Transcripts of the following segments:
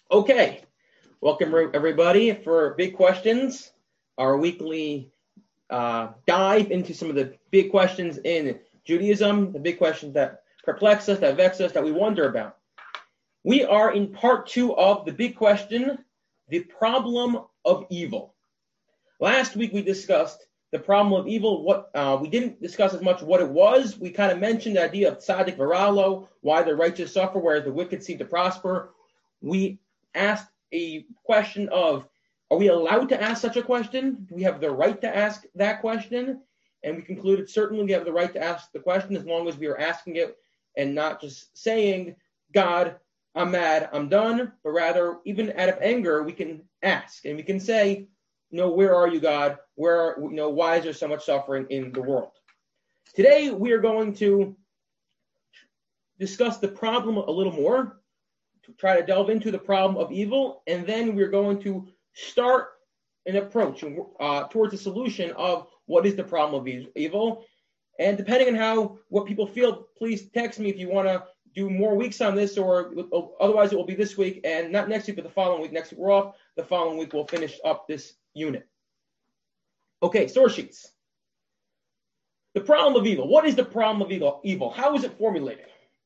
Okay, welcome everybody for Big Questions, our weekly dive into some of the big questions in Judaism, the big questions that perplex us, that vex us, that we wonder about. We are in part 2 of the big question, the problem of evil. Last week we discussed the problem of evil. We didn't discuss as much what it was. We kind of mentioned the idea of tzaddik v'ralo, why the righteous suffer, whereas the wicked seem to prosper. We asked a question of, are we allowed to ask such a question? Do we have the right to ask that question? And we concluded certainly we have the right to ask the question as long as we are asking it and not just saying, God, I'm mad, I'm done, but rather even out of anger, we can ask and we can say, where are you, God? Why is there so much suffering in the world? Today, we are going to discuss the problem a little more, to try to delve into the problem of evil, and then we're going to start an approach towards a solution of what is the problem of evil. And depending on what people feel, please text me if you want to do more weeks on this, or otherwise it will be this week, and not next week, but the following week. Next week we're off. The following week we'll finish up this unit. Okay, source sheets. The problem of evil. What is the problem of evil? How is it formulated?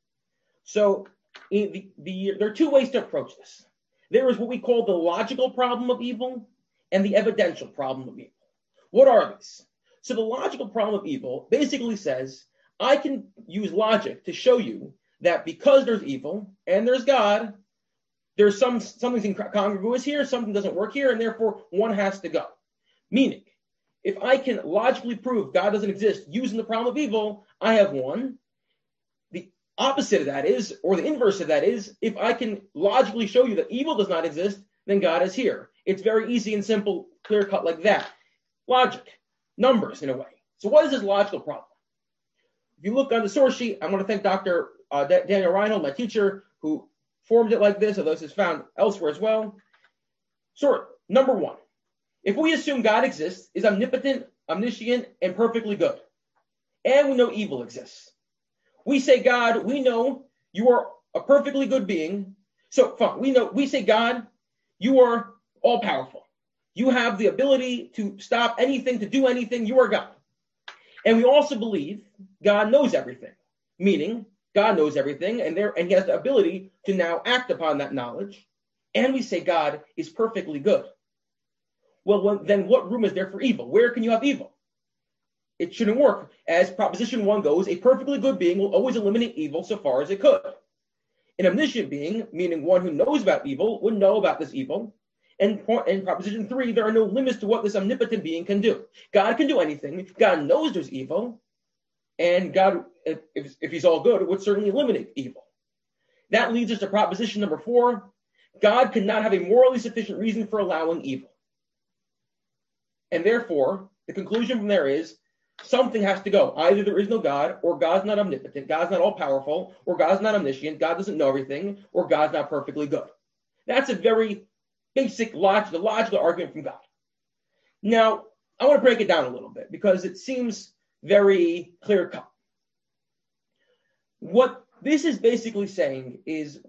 So there are two ways to approach this. There is what we call the logical problem of evil and the evidential problem of evil. What are these? So the logical problem of evil basically says, I can use logic to show you that because there's evil and there's God, there's something's incongruous here, something doesn't work here, and therefore one has to go. Meaning, if I can logically prove God doesn't exist using the problem of evil, I have one. The opposite of that is, or the inverse of that is, if I can logically show you that evil does not exist, then God is here. It's very easy and simple, clear cut like that. Logic, numbers in a way. So what is this logical problem? If you look on the source sheet, I want to thank Dr. Daniel Reinhold, my teacher, who formed it like this, although this is found elsewhere as well. So, number one, if we assume God exists, is omnipotent, omniscient, and perfectly good, and we know evil exists, we say, God, we know you are a perfectly good being. So, fine, we say, God, you are all powerful. You have the ability to stop anything, to do anything. You are God. And we also believe God knows everything, meaning God knows everything, and he has the ability to now act upon that knowledge. And we say God is perfectly good. Well, then what room is there for evil? Where can you have evil? It shouldn't work. As Proposition 1 goes, a perfectly good being will always eliminate evil so far as it could. An omniscient being, meaning one who knows about evil, would know about this evil. And in Proposition 3, there are no limits to what this omnipotent being can do. God can do anything. God knows there's evil. And God, if he's all good, would certainly eliminate evil. That leads us to Proposition number 4. God cannot have a morally sufficient reason for allowing evil. And therefore, the conclusion from there is something has to go. Either there is no God, or God's not omnipotent, God's not all-powerful, or God's not omniscient, God doesn't know everything, or God's not perfectly good. That's a very basic logical argument from God. Now, I want to break it down a little bit because it seems very clear-cut. What this is basically saying is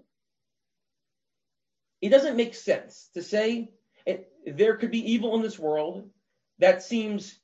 it doesn't make sense to say there could be evil in this world that seems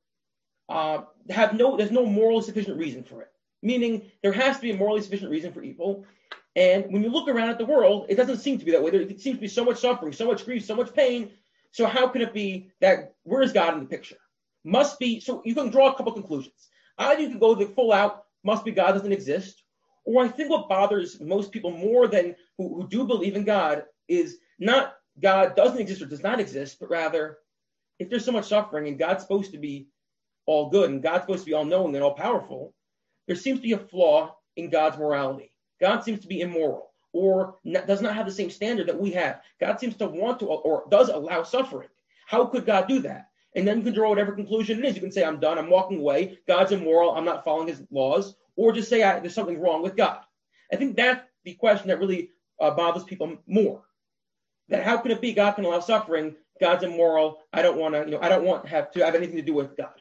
there's no morally sufficient reason for it. Meaning there has to be a morally sufficient reason for evil. And when you look around at the world, it doesn't seem to be that way. There seems to be so much suffering, so much grief, so much pain. So how can it be that where is God in the picture? Must be, so you can draw a couple conclusions. Either you can go the full out, must be God doesn't exist. Or I think what bothers most people more than who do believe in God is not God doesn't exist or does not exist, but rather if there's so much suffering and God's supposed to be all good and God's supposed to be all knowing and all powerful, there seems to be a flaw in God's morality. God seems to be immoral or does not have the same standard that we have. God seems to want to or does allow suffering. How could God do that? And then you can draw whatever conclusion it is. You can say, I'm done, I'm walking away, God's immoral, I'm not following his laws, or just say there's something wrong with God. I think that's the question that really bothers people more. That how can it be God can allow suffering, God's immoral, I don't want to have anything to do with God.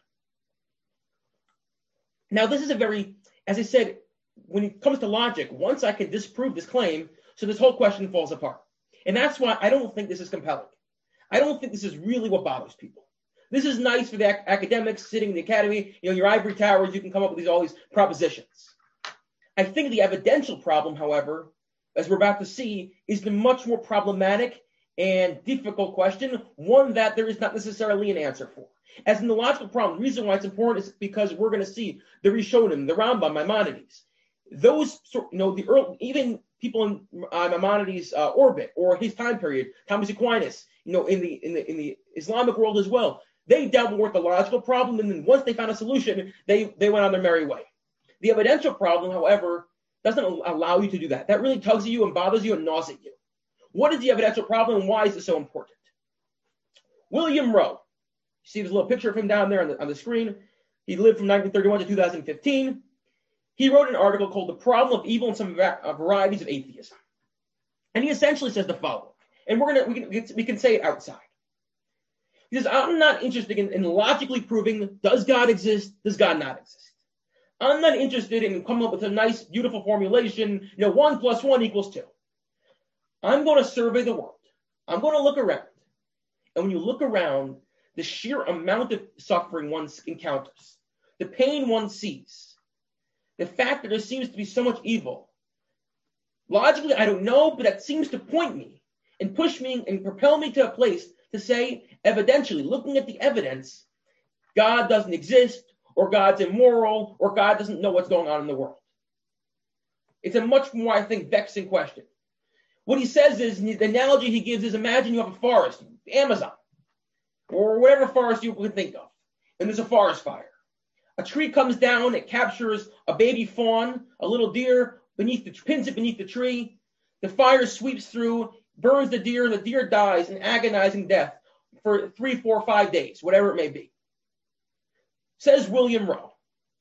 Now, this is a very, as I said, when it comes to logic, once I can disprove this claim, so this whole question falls apart. And that's why I don't think this is compelling. I don't think this is really what bothers people. This is nice for the academics sitting in the academy, your ivory towers, you can come up with all these propositions. I think the evidential problem, however, as we're about to see, is the much more problematic and difficult question, one that there is not necessarily an answer for. As in the logical problem, the reason why it's important is because we're going to see the Rishonim, the Rambam, Maimonides. Those, even people in Maimonides' orbit or his time period, Thomas Aquinas, in the Islamic world as well, they dealt with the logical problem, and then once they found a solution, they went on their merry way. The evidential problem, however, doesn't allow you to do that. That really tugs at you and bothers you and gnaws at you. What is the evidential problem, and why is it so important? William Rowe. You see this little picture of him down there on the screen. He lived from 1931 to 2015. He wrote an article called The Problem of Evil and Some Varieties of Atheism. And he essentially says the following, and we can say it outside. He says, I'm not interested in logically proving, does God exist, does God not exist? I'm not interested in coming up with a nice, beautiful formulation, 1 + 1 = 2. I'm going to survey the world. I'm going to look around. And when you look around, the sheer amount of suffering one encounters, the pain one sees, the fact that there seems to be so much evil, logically, I don't know, but that seems to point me and push me and propel me to a place to say, evidentially, looking at the evidence, God doesn't exist, or God's immoral, or God doesn't know what's going on in the world. It's a much more, I think, vexing question. What he says is, the analogy he gives is, imagine you have a forest, Amazon, or whatever forest you can think of, and there's a forest fire. A tree comes down, it captures a baby fawn, a little deer, pins it beneath the tree. The fire sweeps through, burns the deer dies in agonizing death for 3, 4, 5 days, whatever it may be. Says William Rowe,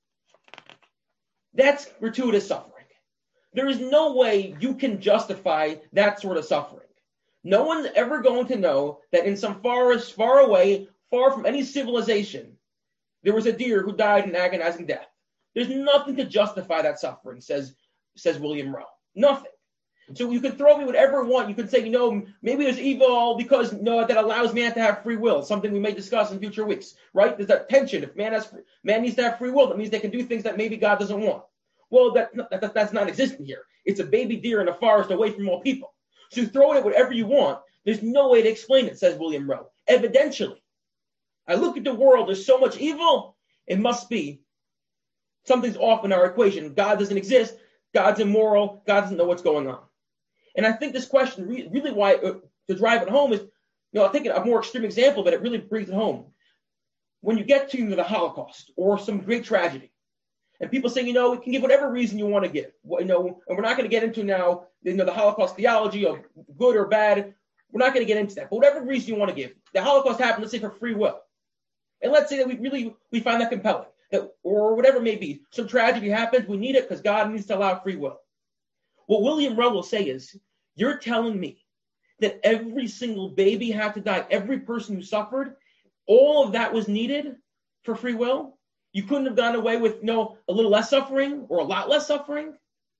that's gratuitous suffering. There is no way you can justify that sort of suffering. No one's ever going to know that in some forest far away, far from any civilization, there was a deer who died in agonizing death. There's nothing to justify that suffering, says William Rowe. Nothing. So you can throw me whatever you want. You can say, maybe there's evil because that allows man to have free will, something we may discuss in future weeks, right? There's that tension. If man needs to have free will, that means they can do things that maybe God doesn't want. Well, that's not existing here. It's a baby deer in a forest away from all people. So you throw it at whatever you want. There's no way to explain it, says William Rowe. Evidentially, I look at the world, there's so much evil, it must be something's off in our equation. God doesn't exist, God's immoral, God doesn't know what's going on. And I think this question, really why, to drive it home is, I think a more extreme example, but it really brings it home. When you get to the Holocaust or some great tragedy, and people say, we can give whatever reason you want to give, and we're not going to get into now, the Holocaust theology of good or bad. We're not going to get into that. But whatever reason you want to give, the Holocaust happened, let's say, for free will. And let's say that we find that compelling, or whatever it may be. Some tragedy happens, we need it because God needs to allow free will. What William Rowe will say is, you're telling me that every single baby had to die, every person who suffered, all of that was needed for free will? You couldn't have gone away with a little less suffering or a lot less suffering?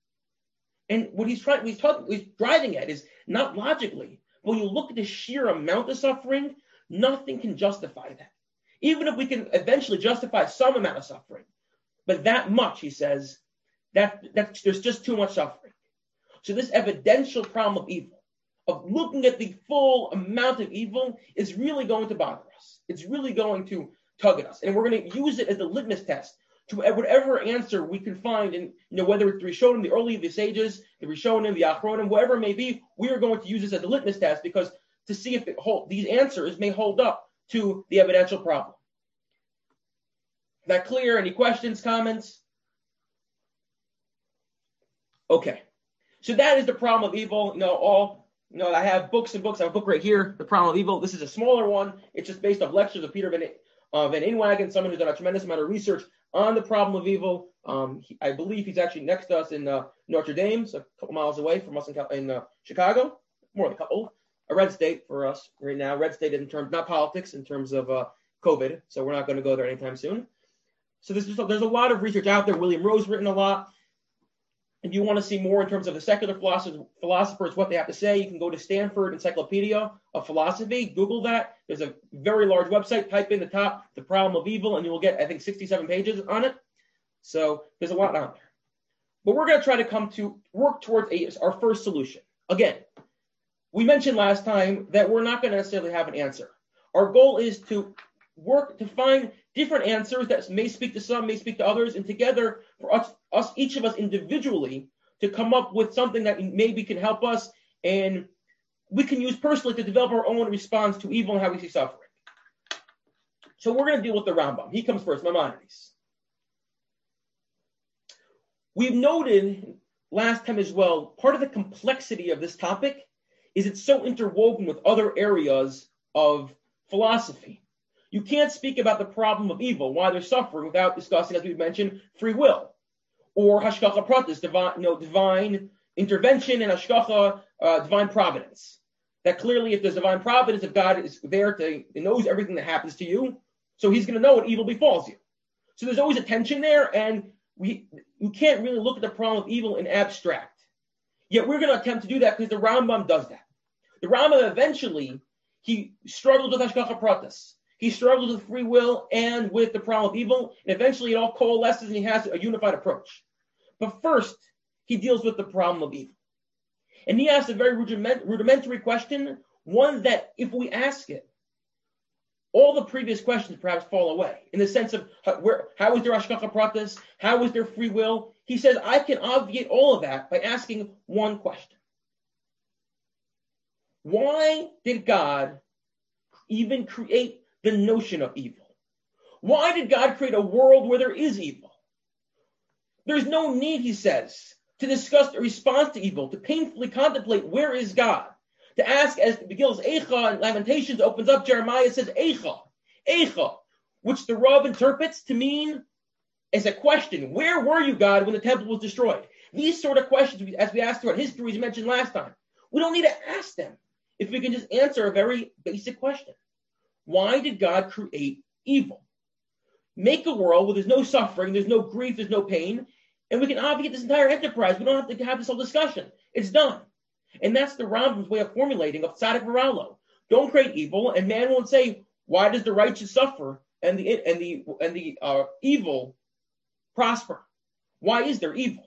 And what he's driving at is not logically, but when you look at the sheer amount of suffering, nothing can justify that. Even if we can eventually justify some amount of suffering, but that much, he says, that there's just too much suffering. So this evidential problem of evil, of looking at the full amount of evil, is really going to bother us. It's really going to tug at us. And we're going to use it as the litmus test to whatever answer we can find in, whether it's the Rishonim, the early of the sages, the Rishonim, the Achronim, whatever it may be, we are going to use this as a litmus test because to see if these answers may hold up to the evidential problem. Is that clear? Any questions, comments? Okay. So that is the problem of evil. I have books and books. I have a book right here, The Problem of Evil. This is a smaller one. It's just based off lectures of Peter Van Inwagen, someone who's done a tremendous amount of research on the problem of evil. I believe he's actually next to us in Notre Dame, so a couple miles away from us in Chicago. More than a couple. A red state for us right now. Red state in terms, not politics, in terms of COVID. So we're not going to go there anytime soon. So there's a lot of research out there. William Rowe's written a lot. If you want to see more in terms of the secular philosophers, what they have to say, you can go to Stanford Encyclopedia of Philosophy. Google that. There's a very large website. Type in the top, The Problem of Evil, and you will get, I think, 67 pages on it. So there's a lot out there. But we're going to try to work towards our first solution. Again, we mentioned last time that we're not going to necessarily have an answer. Our goal is to work to find different answers that may speak to some, may speak to others, and together for us, each of us individually, to come up with something that maybe can help us and we can use personally to develop our own response to evil and how we see suffering. So we're going to deal with the Rambam. He comes first, Maimonides. We've noted last time as well, part of the complexity of this topic is it's so interwoven with other areas of philosophy. You can't speak about the problem of evil, why they're suffering, without discussing, as we've mentioned, free will, or hashgacha pratis, divine intervention, and hashgacha, divine providence. That clearly, if there's divine providence, if God is there, he knows everything that happens to you, so he's going to know what evil befalls you. So there's always a tension there, and you can't really look at the problem of evil in abstract. Yet we're going to attempt to do that because the Rambam does that. The Rambam eventually, he struggles with hashgacha pratis. He struggles with free will and with the problem of evil, and eventually it all coalesces and he has a unified approach. But first, he deals with the problem of evil. And he asks a very rudimentary question, one that if we ask it, all the previous questions perhaps fall away, in the sense of how is there hashgacha pratis, how is there free will? He says, I can obviate all of that by asking one question. Why did God even create the notion of evil? Why did God create a world where there is evil? There's no need, he says, to discuss the response to evil, to painfully contemplate where is God, to ask, as Megillah's Eicha and Lamentations opens up, Jeremiah says Eicha, which the Rav interprets to mean as a question, where were you, God, when the temple was destroyed? These sort of questions, as we asked throughout history, as you mentioned last time, we don't need to ask them if we can just answer a very basic question. Why did God create evil? Make a world where there's no suffering, there's no grief, there's no pain, and we can obviate this entire enterprise. We don't have to have this whole discussion. It's done. And that's the Rambam's way of formulating of Tzaddik V'Ralo. Don't create evil, and man won't say, why does the righteous suffer and the evil prosper? Why is there evil?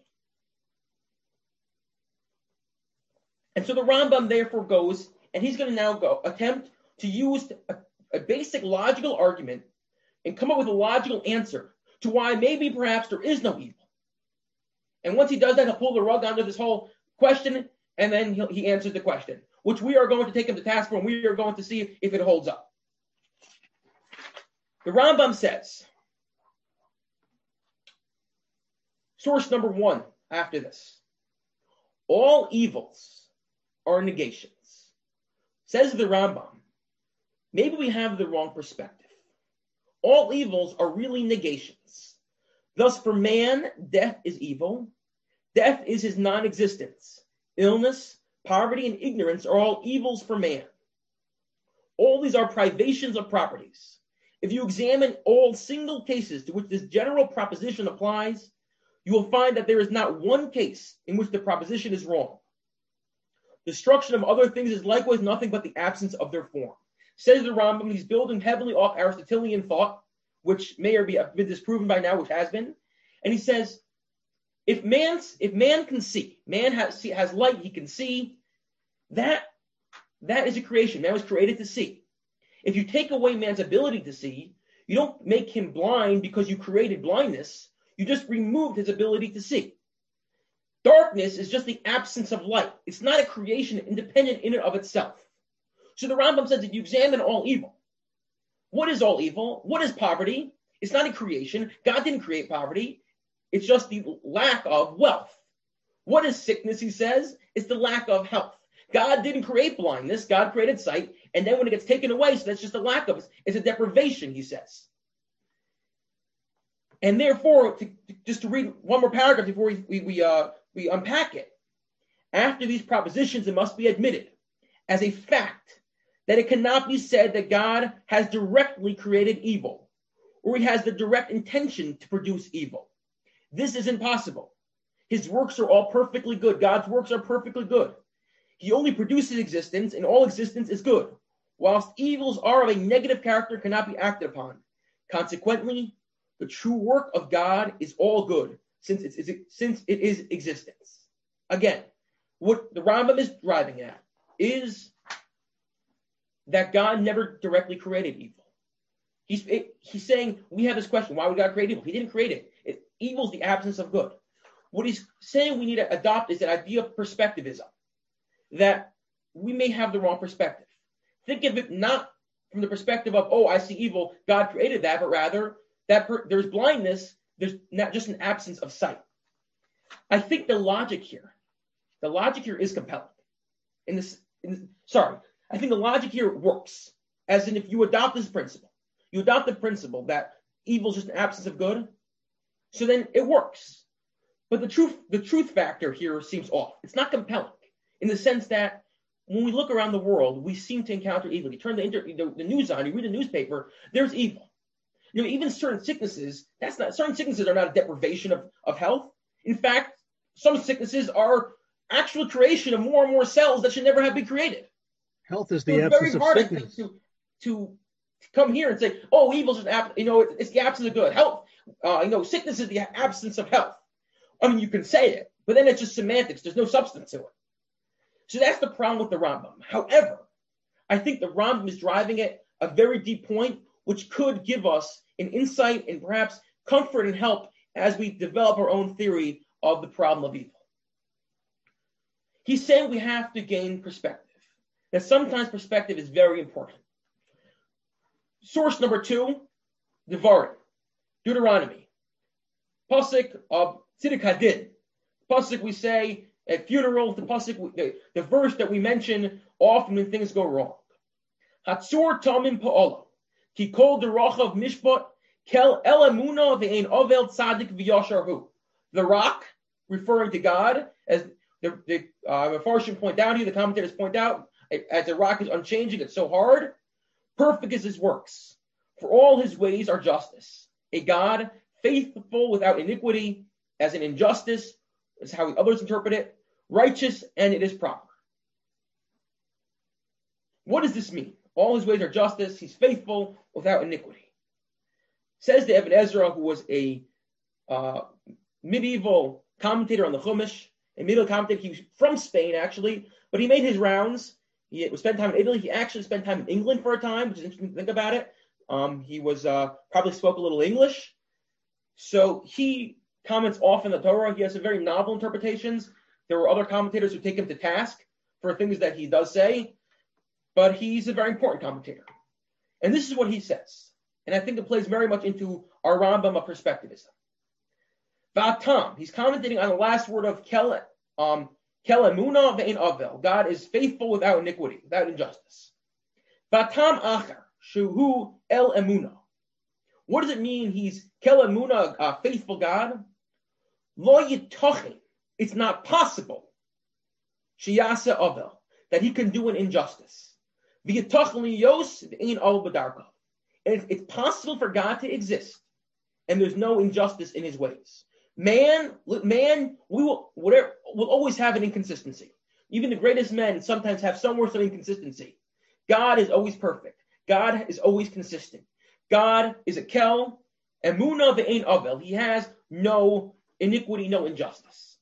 And so the Rambam therefore goes, and he's going to now attempt to use a basic logical argument and come up with a logical answer to why maybe perhaps there is no evil. And once he does that, he'll pull the rug under this whole question, and then he answers the question, which we are going to take him to task for, and we are going to see if it holds up. The Rambam says, source number one after this, all evils are negations. Says the Rambam, maybe we have the wrong perspective. All evils are really negations. Thus, for man, death is evil. Death is his non-existence. Illness, poverty, and ignorance are all evils for man. All these are privations of properties. If you examine all single cases to which this general proposition applies, you will find that there is not one case in which the proposition is wrong. Destruction of other things is likewise nothing but the absence of their form. Says the Rambam, he's building heavily off Aristotelian thought, which may or be been disproven by now, which has been. And he says, if man can see, man has light, he can see, that is a creation. Man was created to see. If you take away man's ability to see, you don't make him blind because you created blindness. You just removed his ability to see. Darkness is just the absence of light. It's not a creation independent in and of itself. So the Rambam says if you examine all evil, what is all evil? What is poverty? It's not a creation. God didn't create poverty. It's just the lack of wealth. What is sickness, he says? It's the lack of health. God didn't create blindness. God created sight. And then when it gets taken away, so that's just a lack of it. It's a deprivation, he says. And therefore, just to read one more paragraph before we unpack it. After these propositions, it must be admitted as a fact that it cannot be said that God has directly created evil, or he has the direct intention to produce evil. This is impossible. His works are all perfectly good. God's works are perfectly good. He only produces existence, and all existence is good, whilst evils are of a negative character, cannot be acted upon. Consequently, the true work of God is all good, since it is existence. Again, what the Rambam is driving at is that God never directly created evil. He's saying we have this question: why would God create evil? He didn't create it. Evil is the absence of good. What he's saying we need to adopt is that idea of perspectivism, that we may have the wrong perspective. Think of it not from the perspective of, oh, I see evil, God created that, but rather that there's blindness, there's not just an absence of sight. I think the logic here is compelling. I think the logic here works, as in if you adopt this principle, you adopt the principle that evil is just an absence of good, so then it works. But the truth factor here seems off. It's not compelling in the sense that when we look around the world, we seem to encounter evil. You turn the news on, you read the newspaper, there's evil. Even certain sicknesses, certain sicknesses are not a deprivation of health. In fact, some sicknesses are actual creation of more and more cells that should never have been created. Health is the absence of sickness. To come here and say, oh, evil is it's the absence of good. Health, sickness is the absence of health. I mean, you can say it, but then it's just semantics. There's no substance to it. So that's the problem with the Rambam. However, I think the Rambam is driving at a very deep point, which could give us an insight and perhaps comfort and help as we develop our own theory of the problem of evil. He's saying we have to gain perspective. That sometimes perspective is very important. Source number 2, Devarim, Deuteronomy. Pasuk of Tziddik Hadin. Pasuk we say at funerals, the pasuk, the verse that we mention often when things go wrong. Hatzur tamim pa'olo, ki kol derachav mishpat, kel el emuna ve'ein ovel tzadik v'yasharhu. The rock, referring to God, as the Mefarshim point out here, the commentators point out, as the rock is unchanging, it's so hard, perfect is his works. For all his ways are justice. A God faithful without iniquity, as an injustice, is how others interpret it, righteous, and it is proper. What does this mean? All his ways are justice, he's faithful without iniquity. Says the Ibn Ezra, who was a medieval commentator on the Chumash, a medieval commentator. He was from Spain, actually, but he made his rounds. He spent time in Italy. He actually spent time in England for a time, which is interesting to think about it. He was probably spoke a little English. So he comments often the Torah. He has some very novel interpretations. There were other commentators who take him to task for things that he does say, but he's a very important commentator. And this is what he says. And I think it plays very much into our Rambam of perspectivism. V'atam, he's commenting on the last word of kel emuna ve'ein avel. God is faithful without iniquity, without injustice. V'atam acher, shuhu el emuna. What does it mean he's kel emuna, a faithful God? Lo yitochin, it's not possible, sheyasa avel, that he can do an injustice. V'yitochin liyos ve'ein avel b'darko. And it's possible for God to exist, and there's no injustice in his ways. Man, will always have an inconsistency. Even the greatest men sometimes have some sort of inconsistency. God is always perfect. God is always consistent. God is a kel, emuna ve'ein avel. He has no iniquity, no injustice.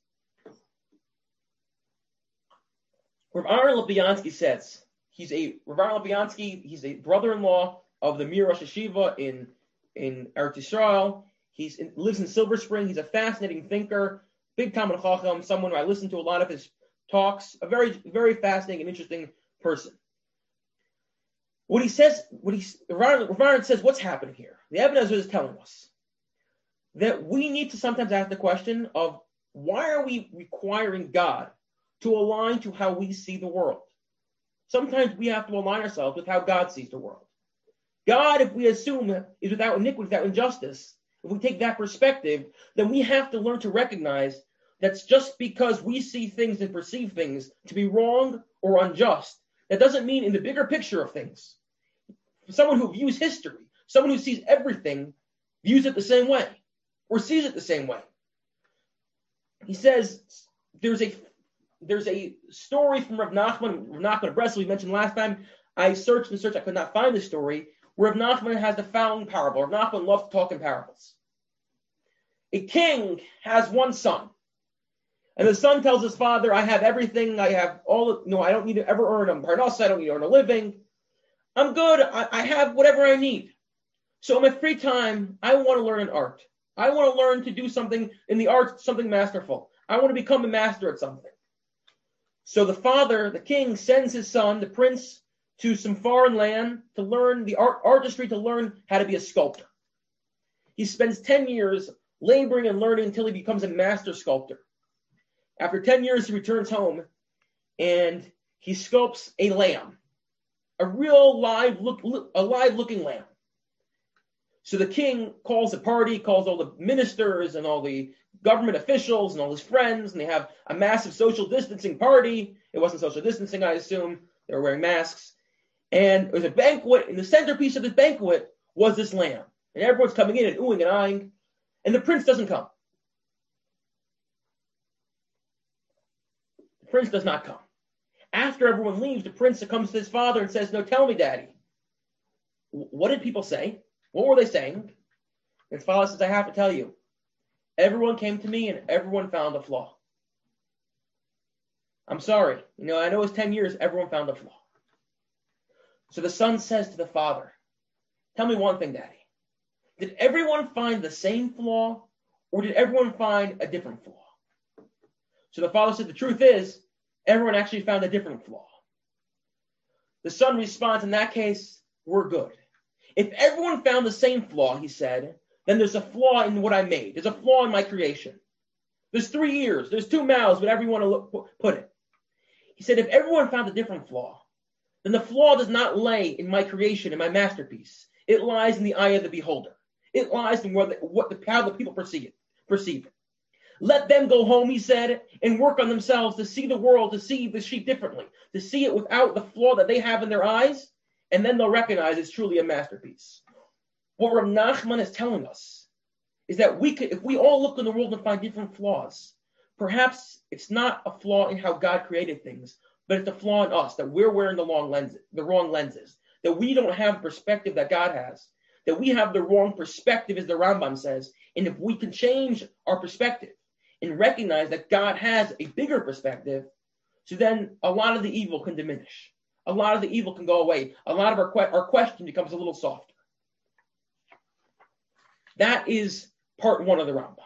Rav Aaron Lopiansky says, he's a brother-in-law of the Mir Rosh Hashiva in Eretz Yisrael. He lives in Silver Spring. He's a fascinating thinker, big Talmid Chacham, someone who I listen to a lot of his talks, a very, very fascinating and interesting person. What he says, Rav Aaron says, what's happening here? The Ibn Ezra is telling us that we need to sometimes ask the question of why are we requiring God to align to how we see the world? Sometimes we have to align ourselves with how God sees the world. God, if we assume, is without iniquity, without injustice. If we take that perspective, then we have to learn to recognize that's just because we see things and perceive things to be wrong or unjust, that doesn't mean in the bigger picture of things. Someone who views history, someone who sees everything, views it the same way or sees it the same way. he says there's a story from Rav Nachman of Breslov we mentioned last time. I searched, I could not find the story, where Rav Nachman has the following parable. Rav Nachman loves to talk in parables. A king has one son, and the son tells his father, I have everything, I have all, I don't need to ever earn a parnasa, I don't need to earn a living. I'm good, I have whatever I need. So in my free time, I want to learn an art. I want to learn to do something in the arts, something masterful. I want to become a master at something. So the father, the king, sends his son, the prince, to some foreign land to learn the artistry, to learn how to be a sculptor. He spends 10 years laboring and learning until he becomes a master sculptor. After 10 years, he returns home and he sculpts a lamb, a real live-looking lamb. So the king calls a party, calls all the ministers and all the government officials and all his friends, and they have a massive social distancing party. It wasn't social distancing, I assume. They were wearing masks. And it was a banquet, and the centerpiece of this banquet was this lamb. And everyone's coming in and oohing and eyeing, and the prince doesn't come. The prince does not come. After everyone leaves, the prince comes to his father and says, no, tell me, Daddy, what did people say? What were they saying? And his father says, I have to tell you. Everyone came to me and everyone found a flaw. I'm sorry. I know it's 10 years, everyone found a flaw. So the son says to the father, tell me one thing, Daddy. Did everyone find the same flaw or did everyone find a different flaw? So the father said, the truth is, everyone actually found a different flaw. The son responds, in that case, we're good. If everyone found the same flaw, he said, then there's a flaw in what I made. There's a flaw in my creation. There's 3 ears. There's 2 mouths, whatever you want to put it. He said, if everyone found a different flaw, then the flaw does not lay in my creation, in my masterpiece. It lies in the eye of the beholder. It lies in how the people perceive it. Let them go home, he said, and work on themselves to see the world, to see the sheep differently, to see it without the flaw that they have in their eyes, and then they'll recognize it's truly a masterpiece. What Rav Nachman is telling us is that if we all look in the world and find different flaws, perhaps it's not a flaw in how God created things, but it's a flaw in us, that we're wearing the wrong lenses, that we don't have perspective that God has, that we have the wrong perspective, as the Rambam says, and if we can change our perspective and recognize that God has a bigger perspective, so then a lot of the evil can diminish. A lot of the evil can go away. A lot of our question becomes a little softer. That is part 1 of the Rambam.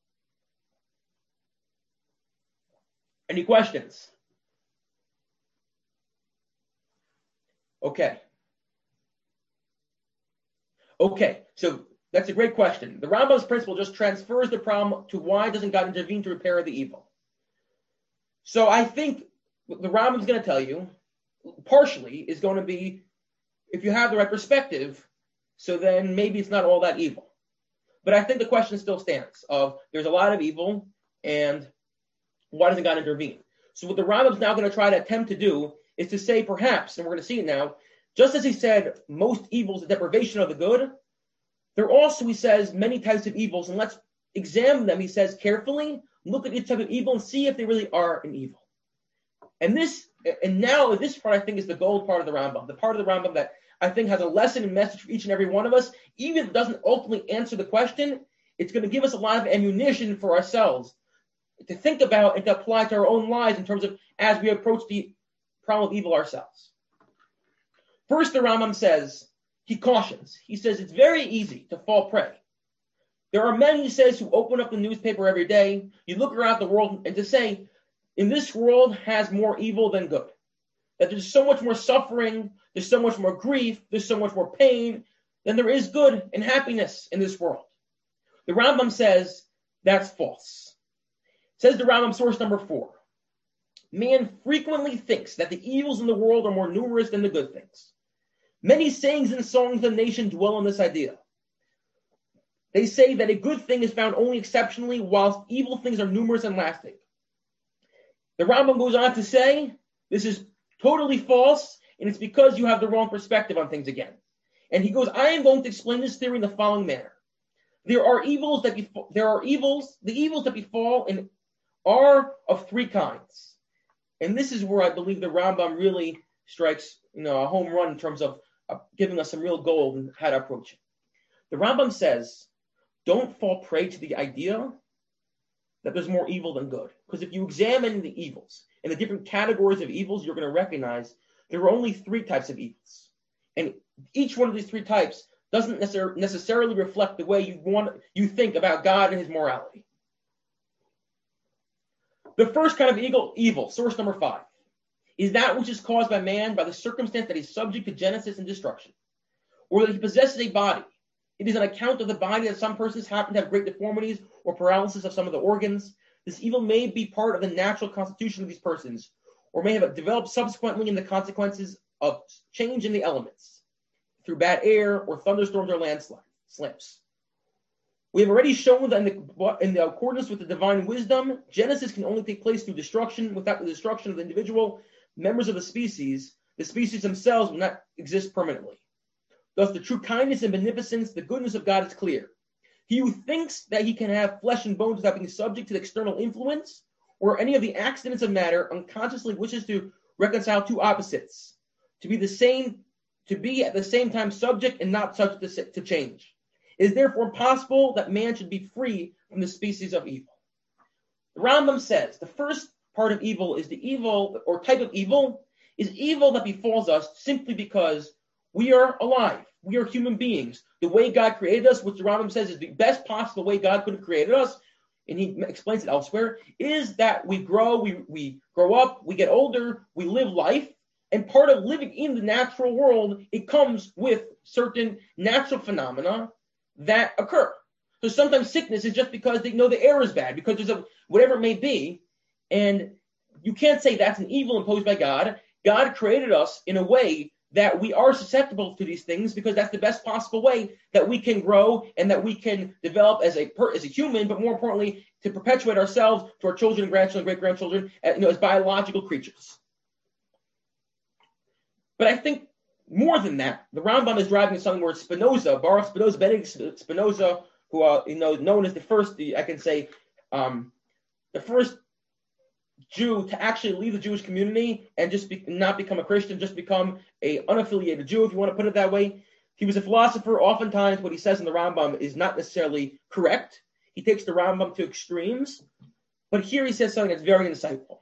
Any questions? Okay, so that's a great question. The Rambam's principle just transfers the problem to why doesn't God intervene to repair the evil? So I think the Rambam's going to tell you, partially, is going to be, if you have the right perspective, so then maybe it's not all that evil. But I think the question still stands of there's a lot of evil, and why doesn't God intervene? So what the Rambam's now going to try to attempt to do is to say perhaps, and we're going to see it now, just as he said most evils are deprivation of the good, there are also, he says, many types of evils, and let's examine them, he says, carefully, look at each type of evil and see if they really are an evil. And now this part I think is the gold part of the Rambam, the part of the Rambam that I think has a lesson and message for each and every one of us. Even if it doesn't ultimately answer the question, it's going to give us a lot of ammunition for ourselves to think about and to apply to our own lives in terms of as we approach the problem of evil ourselves. First, the Rambam says, he cautions. He says it's very easy to fall prey. There are men, he says, who open up the newspaper every day. You look around the world and to say, in this world has more evil than good. That there's so much more suffering, there's so much more grief, there's so much more pain than there is good and happiness in this world. The Rambam says that's false. Says the Rambam, source number 4. Man frequently thinks that the evils in the world are more numerous than the good things. Many sayings and songs of the nation dwell on this idea. They say that a good thing is found only exceptionally, whilst evil things are numerous and lasting. The Rambam goes on to say, this is totally false, and it's because you have the wrong perspective on things again. And he goes, I am going to explain this theory in the following manner. The evils that befall are of three kinds. And this is where I believe the Rambam really strikes, a home run in terms of giving us some real gold in how to approach it. The Rambam says, don't fall prey to the idea that there's more evil than good. Because if you examine the evils and the different categories of evils, you're going to recognize there are only three types of evils. And each one of these three types doesn't necessarily reflect the way you think about God and his morality. The first kind of evil, source number 5, is that which is caused by man by the circumstance that he's subject to genesis and destruction, or that he possesses a body. It is on account of the body that some persons happen to have great deformities or paralysis of some of the organs. This evil may be part of the natural constitution of these persons, or may have developed subsequently in the consequences of change in the elements, through bad air or thunderstorms or landslips. We have already shown that in the accordance with the divine wisdom, Genesis can only take place through destruction. Without the destruction of the individual members of the species themselves will not exist permanently. Thus, the true kindness and beneficence, the goodness of God is clear. He who thinks that he can have flesh and bones without being subject to the external influence or any of the accidents of matter unconsciously wishes to reconcile two opposites, to be at the same time subject and not subject to change. It is therefore impossible that man should be free from the species of evil. The Rambam says the first part of evil is the evil, or type of evil, is evil that befalls us simply because we are alive. We are human beings. The way God created us, which the Rambam says is the best possible way God could have created us, and he explains it elsewhere, is that we grow, we grow up, we get older, we live life, and part of living in the natural world, it comes with certain natural phenomena that occur. So sometimes sickness is just because they know the air is bad, because there's whatever it may be, and you can't say that's an evil imposed by God. God created us in a way that we are susceptible to these things because that's the best possible way that we can grow and that we can develop as a human, but more importantly, to perpetuate ourselves to our children, grandchildren, great-grandchildren, as biological creatures. But I think more than that, the Rambam is driving something where Spinoza, Baruch Spinoza, Benedict Spinoza, who known as the first Jew to actually leave the Jewish community and just not become a Christian, just become a unaffiliated Jew, if you want to put it that way. He was a philosopher. Oftentimes what he says in the Rambam is not necessarily correct. He takes the Rambam to extremes. But here he says something that's very insightful.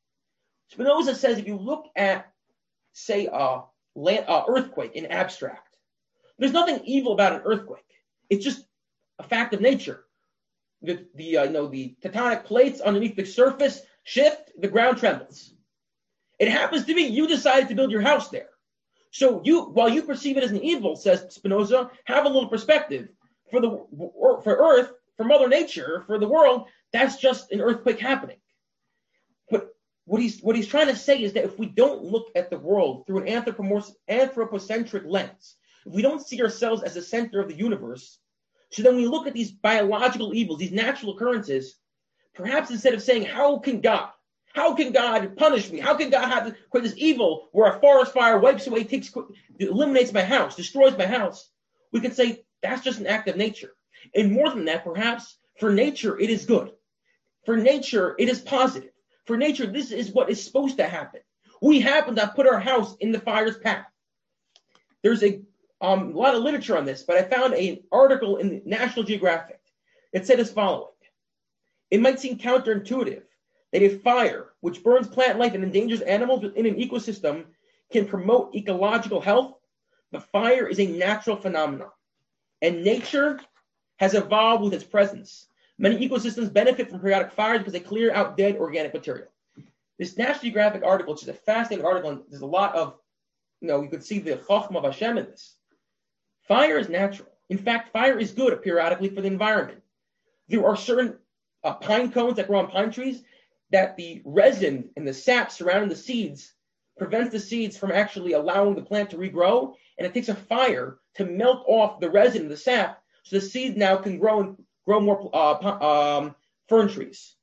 Spinoza says if you look at, say, earthquake in abstract, there's nothing evil about an earthquake. It's just a fact of nature. The tectonic plates underneath the surface shift, the ground trembles. It happens to be you decided to build your house there. So while you perceive it as an evil, says Spinoza, have a little perspective. For Earth, for Mother Nature, for the world, that's just an earthquake happening. But what he's trying to say is that if we don't look at the world through an anthropocentric lens, if we don't see ourselves as the center of the universe, so then we look at these biological evils, these natural occurrences, perhaps instead of saying, how can God punish me? How can God have to create this evil where a forest fire wipes away, eliminates my house, destroys my house? We can say that's just an act of nature. And more than that, perhaps, for nature, it is good. For nature, it is positive. For nature, this is what is supposed to happen. We happen to put our house in the fire's path. There's a lot of literature on this, but I found an article in National Geographic. It said as following. It might seem counterintuitive that a fire, which burns plant life and endangers animals within an ecosystem, can promote ecological health, but fire is a natural phenomenon. And nature has evolved with its presence. Many ecosystems benefit from periodic fires because they clear out dead organic material. This National Geographic article, which is a fascinating article, and there's a lot of, you could see the Chochmah of Hashem in this. Fire is natural. In fact, fire is good periodically for the environment. There are certain pine cones that grow on pine trees that the resin and the sap surrounding the seeds prevents the seeds from actually allowing the plant to regrow, and it takes a fire to melt off the resin and the sap so the seed now can grow more fern trees.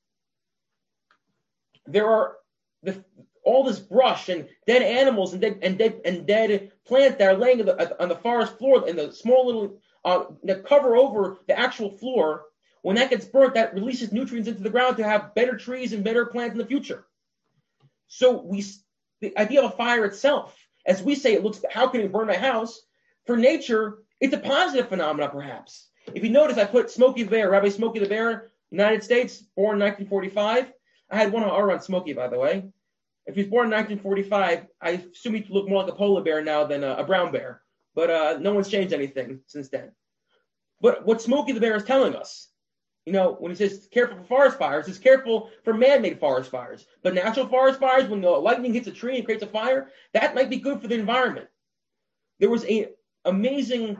There are all this brush and dead animals and dead plants that are laying on the forest floor and the small little that cover over the actual floor. When that gets burnt, that releases nutrients into the ground to have better trees and better plants in the future. So the idea of a fire itself, as we say, it looks, how can it burn my house? For nature, it's a positive phenomenon, perhaps. If you notice, I put Smokey the Bear, Rabbi Smokey the Bear, United States, born in 1945. I had one on Smokey, by the way. If he was born in 1945, I assume he'd look more like a polar bear now than a brown bear. But no one's changed anything since then. But what Smokey the Bear is telling us, when he says careful for forest fires, it's careful for man-made forest fires. But natural forest fires, when the lightning hits a tree and creates a fire, that might be good for the environment. There was an amazing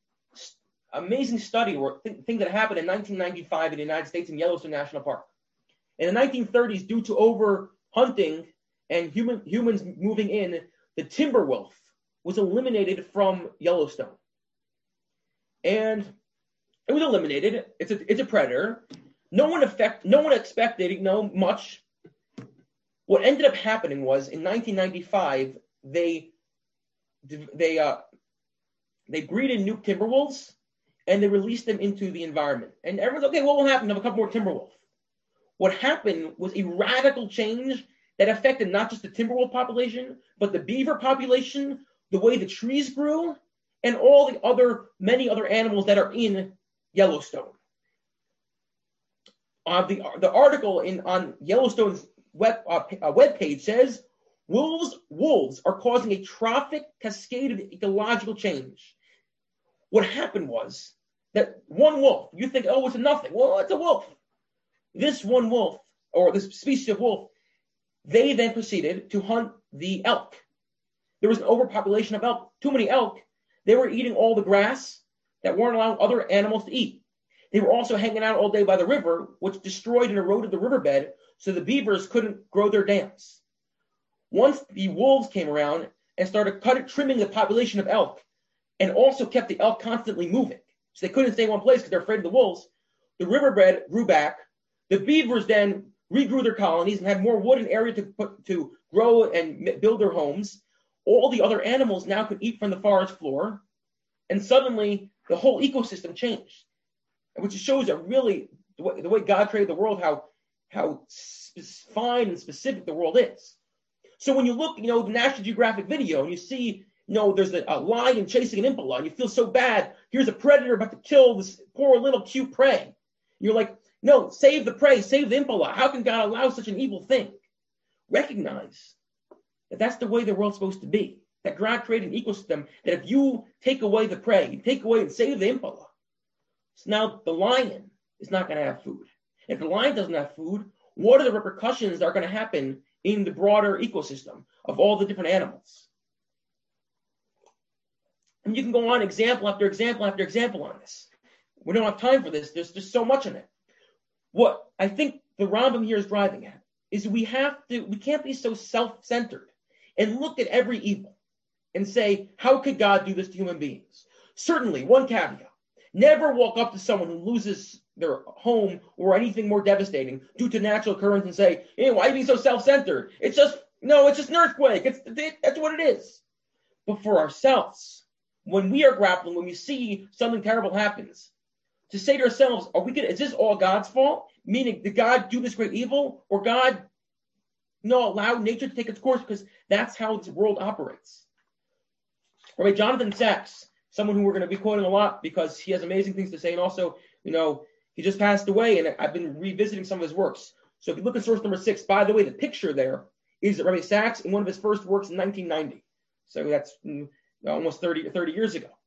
study or thing that happened in 1995 in the United States in Yellowstone National Park. In the 1930s, due to over-hunting and humans moving in, the timber wolf was eliminated from Yellowstone. And it was eliminated. It's a predator. No one expected much. What ended up happening was in 1995 they breeded new timber wolves and they released them into the environment. And everyone's okay. What will happen? Have a couple more timber wolves. What happened was a radical change that affected not just the timber wolf population, but the beaver population, the way the trees grew, and all the many other animals that are in Yellowstone. The article on Yellowstone's webpage says, wolves are causing a trophic cascade of ecological change. What happened was that one wolf, you think, oh, it's a nothing. Well, it's a wolf. This one wolf, or this species of wolf, they then proceeded to hunt the elk. There was an overpopulation of elk, too many elk. They were eating all the grass that weren't allowing other animals to eat. They were also hanging out all day by the river, which destroyed and eroded the riverbed, so the beavers couldn't grow their dams. Once the wolves came around and started trimming the population of elk, and also kept the elk constantly moving, so they couldn't stay in one place because they're afraid of the wolves, the riverbed grew back. The beavers then regrew their colonies and had more wood and area to grow and build their homes. All the other animals now could eat from the forest floor, and suddenly the whole ecosystem changed, which shows that really the way God created the world, how fine and specific the world is. So when you look, the National Geographic video, and you see, there's a lion chasing an impala, and you feel so bad. Here's a predator about to kill this poor little cute prey. You're like, no, save the prey, save the impala. How can God allow such an evil thing? Recognize that that's the way the world's supposed to be. That God created an ecosystem that if you take away the prey, you take away and save the impala, so now the lion is not going to have food. If the lion doesn't have food, what are the repercussions that are going to happen in the broader ecosystem of all the different animals? And you can go on example after example after example on this. We don't have time for this. There's just so much in it. What I think the Rambam here is driving at is we can't be so self-centered and look at every evil and say, how could God do this to human beings? Certainly, one caveat. Never walk up to someone who loses their home or anything more devastating due to natural occurrence and say, hey, why are you being so self-centered? It's just an earthquake. That's what it is. But for ourselves, when we are grappling, when we see something terrible happens, to say to ourselves, is this all God's fault? Meaning, did God do this great evil? Or God allow nature to take its course? Because that's how this world operates. Rabbi Jonathan Sachs, someone who we're going to be quoting a lot because he has amazing things to say. And also, he just passed away, and I've been revisiting some of his works. So if you look at source number 6, by the way, the picture there is Rabbi Sachs in one of his first works in 1990. So that's almost 30 years ago.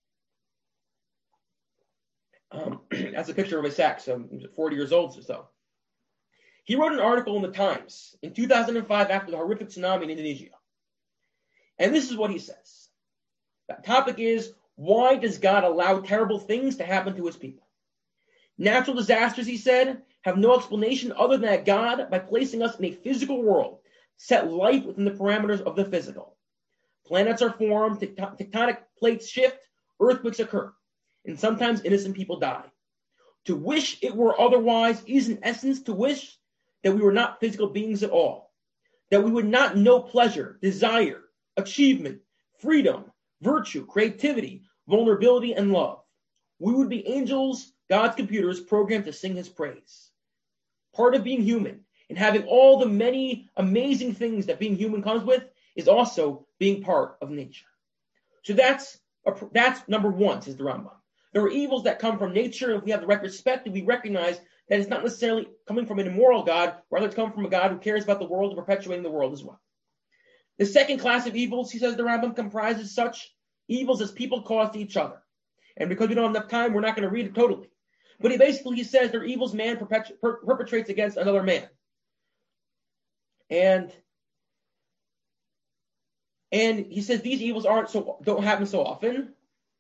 That's a picture of Rabbi Sachs, 40 years old or so. He wrote an article in the Times in 2005 after the horrific tsunami in Indonesia. And this is what he says. The topic is, why does God allow terrible things to happen to his people? Natural disasters, he said, have no explanation other than that God, by placing us in a physical world, set life within the parameters of the physical. Planets are formed, tectonic plates shift, earthquakes occur, and sometimes innocent people die. To wish it were otherwise is in essence to wish that we were not physical beings at all, that we would not know pleasure, desire, achievement, freedom, virtue, creativity, vulnerability, and love. We would be angels God's computer is programmed to sing his praise. Part of being human and having all the many amazing things that being human comes with is also being part of nature. So that's number one, says the Rambam. There are evils that come from nature, and if we have the right perspective, we recognize that it's not necessarily coming from an immoral God, rather it's coming from a God who cares about the world and perpetuating the world as well. The second class of evils, he says the Rambam, comprises such evils as people cause to each other. And because we don't have enough time, we're not going to read it totally. But he says they're evils man perpetrates against another man. And he says these evils don't happen so often.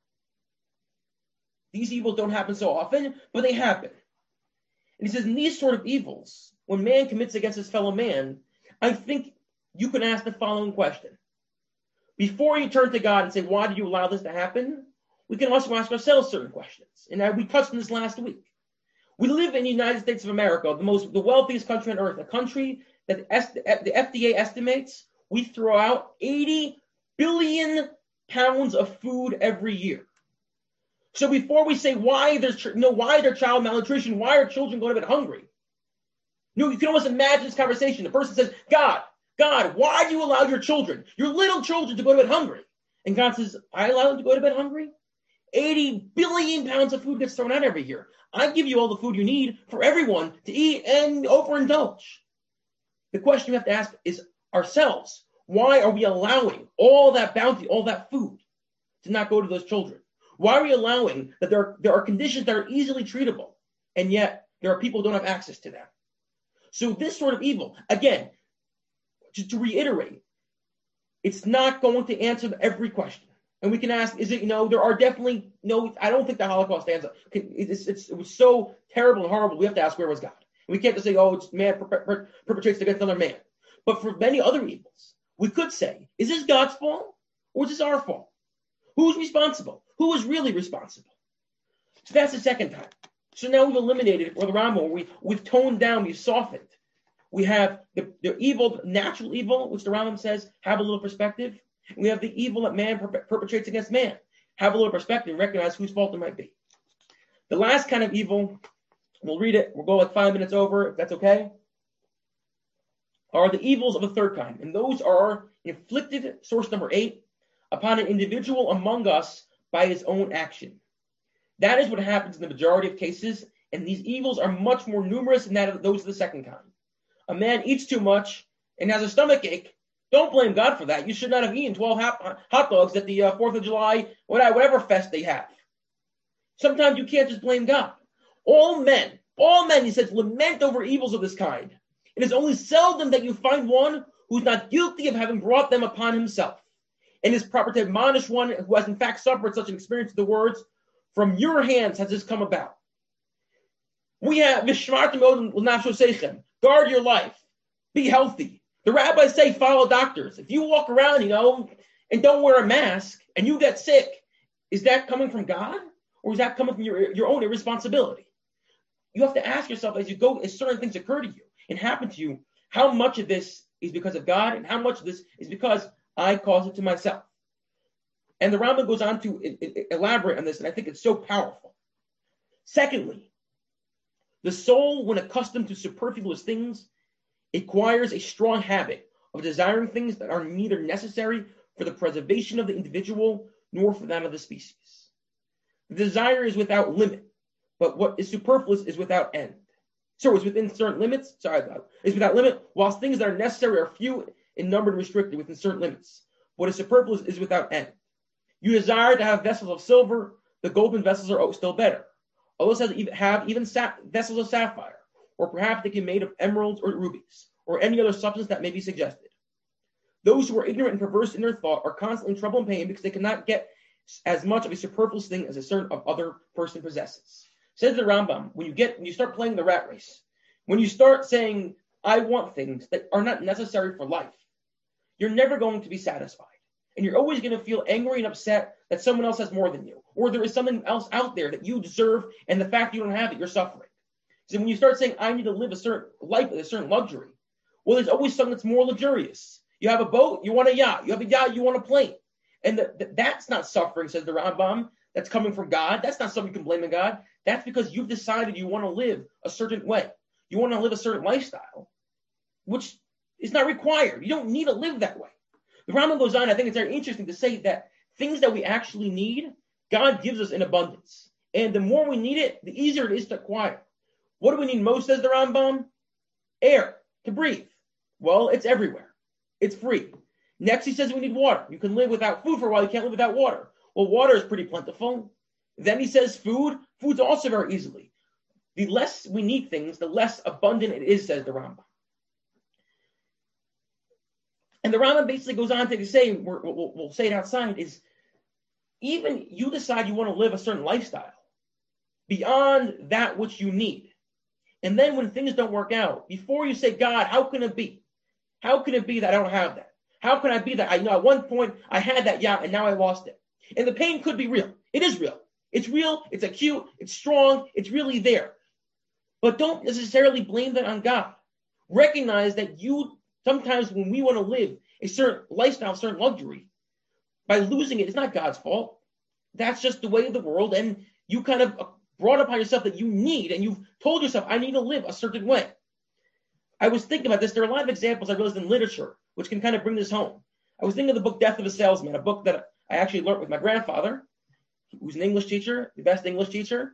These evils don't happen so often, but they happen. And he says in these sort of evils, when man commits against his fellow man, I think you can ask the following question. Before you turn to God and say, why did you allow this to happen? We can also ask ourselves certain questions. And we touched on this last week. We live in the United States of America, the wealthiest country on earth, a country that the FDA estimates we throw out 80 billion pounds of food every year. So before we say why there's child malnutrition, why are children going to bed hungry? You can almost imagine this conversation. The person says, God, why do you allow your little children to go to bed hungry? And God says, I allow them to go to bed hungry? 80 billion pounds of food gets thrown out every year. I give you all the food you need for everyone to eat and overindulge. The question we have to ask is ourselves, why are we allowing all that bounty, all that food to not go to those children? Why are we allowing that there are conditions that are easily treatable, and yet there are people who don't have access to them? So this sort of evil, again, to reiterate, it's not going to answer every question. And we can ask, there are definitely, I don't think the Holocaust stands up. It was so terrible and horrible, we have to ask, where was God? And we can't just say, it's man perpetrates against another man. But for many other evils, we could say, is this God's fault or is this our fault? Who's responsible? Who is really responsible? So that's the second time. So now we've eliminated, or the Rambam, we've toned down, we've softened. We have the evil, natural evil, which the Rambam says, have a little perspective. We have the evil that man perpetrates against man. Have a little perspective and recognize whose fault it might be. The last kind of evil, we'll read it, we'll go like 5 minutes over, if that's okay, are the evils of the third kind. And those are inflicted, source number 8, upon an individual among us by his own action. That is what happens in the majority of cases, and these evils are much more numerous than those of the second kind. A man eats too much and has a stomach ache. Don't blame God for that. You should not have eaten 12 hot dogs at the 4th of July, whatever fest they have. Sometimes you can't just blame God. All men, he says, lament over evils of this kind. It is only seldom that you find one who's not guilty of having brought them upon himself. And it is proper to admonish one who has in fact suffered such an experience with the words, from your hands has this come about. We have, guard your life, be healthy. The rabbis say follow doctors. If you walk around, and don't wear a mask, and you get sick, is that coming from God? Or is that coming from your own irresponsibility? You have to ask yourself as you go, as certain things occur to you and happen to you, how much of this is because of God and how much of this is because I caused it to myself. And the Rambam goes on to elaborate on this, and I think it's so powerful. Secondly, the soul, when accustomed to superfluous things, acquires a strong habit of desiring things that are neither necessary for the preservation of the individual nor for that of the species. The desire is without limit, but what is superfluous is without end. So it's within certain limits, is without limit, whilst things that are necessary are few in number and restricted within certain limits. What is superfluous is without end. You desire to have vessels of silver, the golden vessels are still better. Others have even vessels of sapphire, or perhaps they can be made of emeralds or rubies, or any other substance that may be suggested. Those who are ignorant and perverse in their thought are constantly in trouble and pain because they cannot get as much of a superfluous thing as a certain other person possesses. Says the Rambam, when you start playing the rat race, when you start saying, I want things that are not necessary for life, you're never going to be satisfied. And you're always going to feel angry and upset that someone else has more than you, or there is something else out there that you deserve, and the fact you don't have it, you're suffering. So when you start saying, I need to live a certain life with a certain luxury, well, there's always something that's more luxurious. You have a boat, you want a yacht. You have a yacht, you want a plane. And that's not suffering, says the Rambam. That's coming from God. That's not something you can blame on God. that's because you've decided you want to live a certain way. You want to live a certain lifestyle, which is not required. You don't need to live that way. The Rambam goes on, I think it's very interesting to say that things that we actually need, God gives us in abundance. And the more we need it, the easier it is to acquire. What do we need most, says the Rambam? Air, to breathe. Well, it's everywhere. It's free. Next, he says we need water. You can live without food for a while. You can't live without water. Well, water is pretty plentiful. Then he says food. Food's also very easily. The less we need things, the less abundant it is, says the Rambam. And the Rambam basically goes on to say, we'll say it outside, is even you decide you want to live a certain lifestyle beyond that which you need. And then when things don't work out, before you say, God, how can it be? How can it be that I don't have that? How can I be that? At one point I had that yacht and now I lost it. And the pain could be real. It is real. It's real. It's acute. It's strong. It's really there. But don't necessarily blame that on God. Recognize that sometimes when we want to live a certain lifestyle, certain luxury, by losing it, it's not God's fault. That's just the way of the world. And you kind of brought upon yourself that you need, and you've told yourself, I need to live a certain way. I was thinking about this. There are a lot of examples I realized in literature, which can kind of bring this home. I was thinking of the book Death of a Salesman, a book that I actually learned with my grandfather, who's an English teacher, the best English teacher.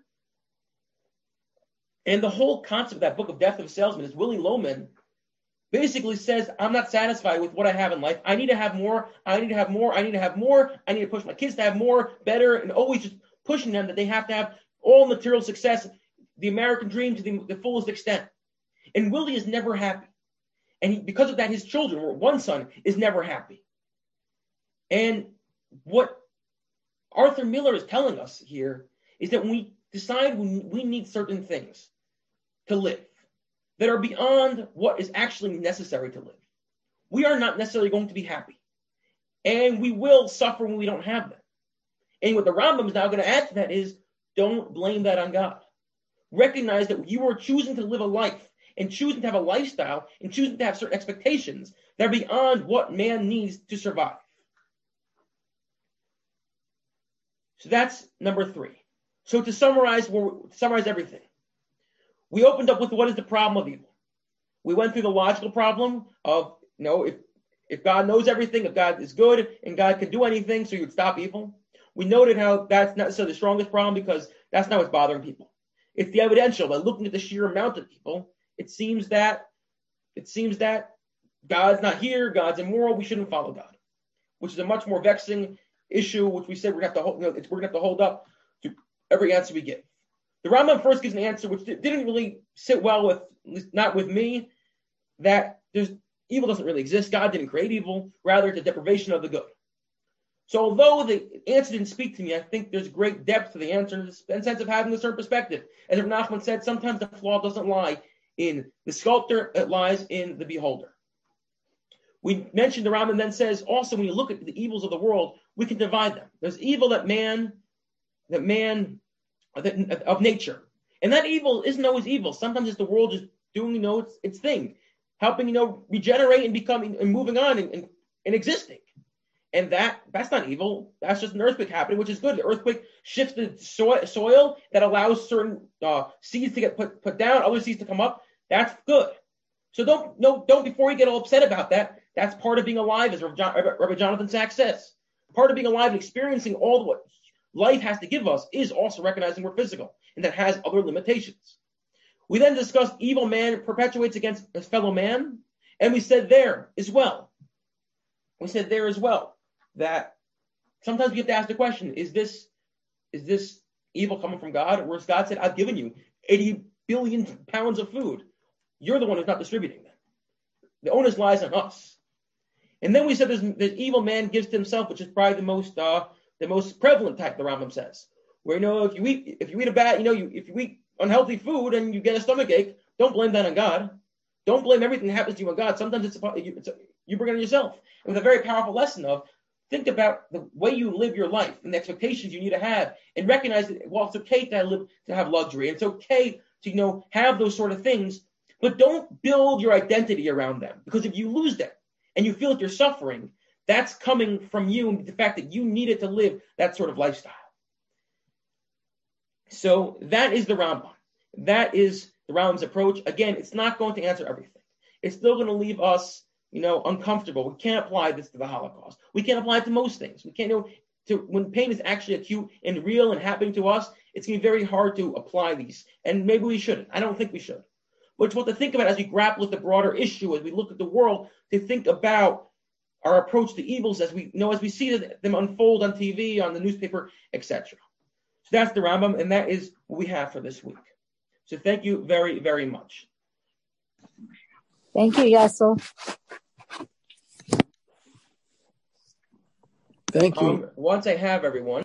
And the whole concept of that book of Death of a Salesman is Willie Loman basically says, I'm not satisfied with what I have in life. I need to have more. I need to have more. I need to have more. I need to push my kids to have more, better, and always just pushing them that they have to have all material success, the American dream to the fullest extent. And Willie is never happy. And because of that, his children, or one son, is never happy. And what Arthur Miller is telling us here is that when we decide we need certain things to live that are beyond what is actually necessary to live, we are not necessarily going to be happy. And we will suffer when we don't have them. And what the Rambam is now going to add to that is, don't blame that on God. Recognize that you are choosing to live a life and choosing to have a lifestyle and choosing to have certain expectations that are beyond what man needs to survive. So that's number 3. So to summarize everything, we opened up with what is the problem of evil. We went through the logical problem of, if God knows everything, if God is good and God can do anything, so you would stop evil. We noted how that's not necessarily the strongest problem because that's not what's bothering people. It's the evidential. By looking at the sheer amount of people, it seems that God's not here, God's immoral, we shouldn't follow God, which is a much more vexing issue, which we said we're going to have to hold up to every answer we give. The Rambam first gives an answer which didn't really sit well with, at least not with me, that evil doesn't really exist. God didn't create evil. Rather, it's a deprivation of the good. So although the answer didn't speak to me, I think there's great depth to the answer in the sense of having a certain perspective. As Rav Nachman said, sometimes the flaw doesn't lie in the sculptor, it lies in the beholder. We mentioned the Rambam then says also when you look at the evils of the world, we can divide them. There's evil of nature. And that evil isn't always evil. Sometimes it's the world just doing, its thing, helping, regenerate and becoming and moving on and existing. And that's not evil. That's just an earthquake happening, which is good. The earthquake shifts the soil that allows certain seeds to get put down, other seeds to come up. That's good. So don't before you get all upset about that. That's part of being alive, as Rabbi Jonathan Sachs says. Part of being alive and experiencing all what life has to give us is also recognizing we're physical and that has other limitations. We then discussed evil man perpetuates against his fellow man, and we said there as well that sometimes we have to ask the question, is this evil coming from God? Whereas God said, I've given you 80 billion pounds of food. You're the one who's not distributing them. The onus lies on us. And then we said there's evil man gives to himself, which is probably the most prevalent type, the Rambam says. Where, if you eat if you eat unhealthy food and you get a stomach ache, don't blame that on God. Don't blame everything that happens to you on God. Sometimes you bring it on yourself. And with a very powerful lesson of, think about the way you live your life and the expectations you need to have, and recognize that, well, it's okay to have luxury. And it's okay to, have those sort of things, but don't build your identity around them. Because if you lose them and you feel that you're suffering, that's coming from you and the fact that you needed to live that sort of lifestyle. So that is the Rambam. That is the Rambam's approach. Again, it's not going to answer everything. It's still going to leave us, uncomfortable. We can't apply this to the Holocaust. We can't apply it to most things. We can't, when pain is actually acute and real and happening to us, it's going to be very hard to apply these. And maybe we shouldn't. I don't think we should. But it's what to think about as we grapple with the broader issue, as we look at the world, to think about our approach to evils as we see them unfold on TV, on the newspaper, etc. So that's the Rambam, and that is what we have for this week. So thank you very, very much. Thank you, Yassel. Thank you. Once I have everyone.